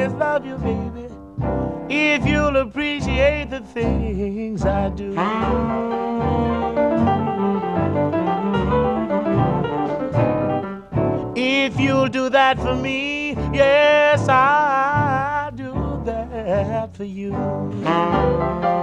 always love you, baby, if you'll appreciate the things I do. If you'll do that for me, yes, I'll do that for you.